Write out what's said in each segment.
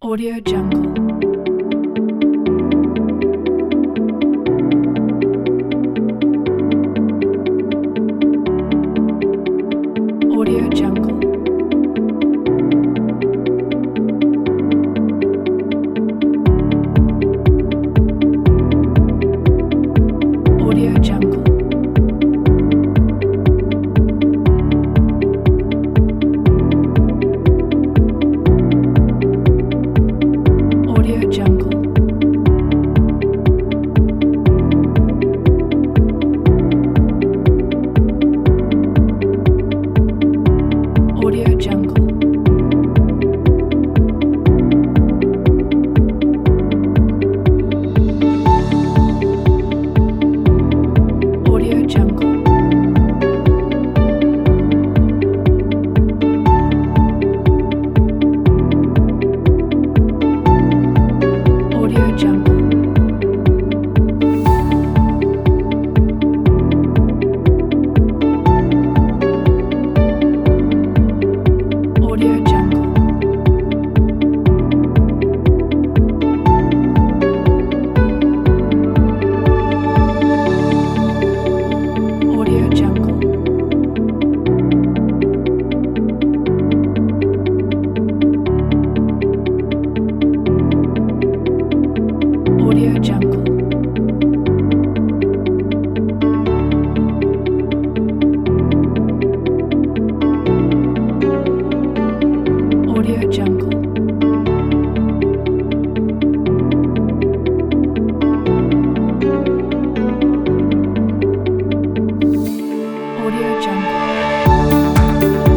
Audio Jungle. Audio Jungle. Audio Jungle. Audio Jungle. Audio Jungle. Audio Jungle. Audio Jungle. Audio Jungle. Audio Jungle. Audio Jungle. Audio Jungle. Audio Jungle.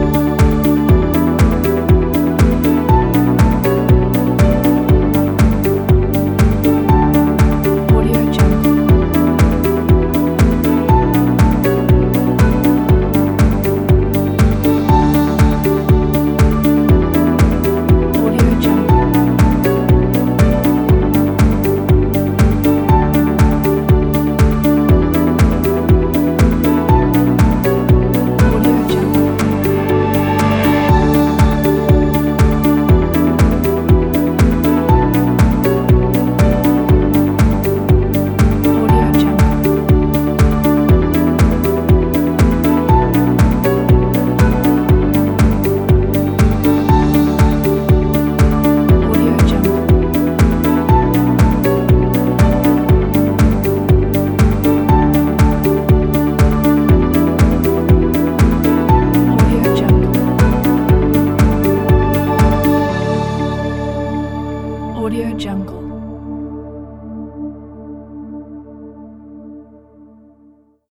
Audio Jungle. Audio Jungle. Audio Jungle. Audio Jungle. Audio Jungle. Audio Jungle. Audio Jungle.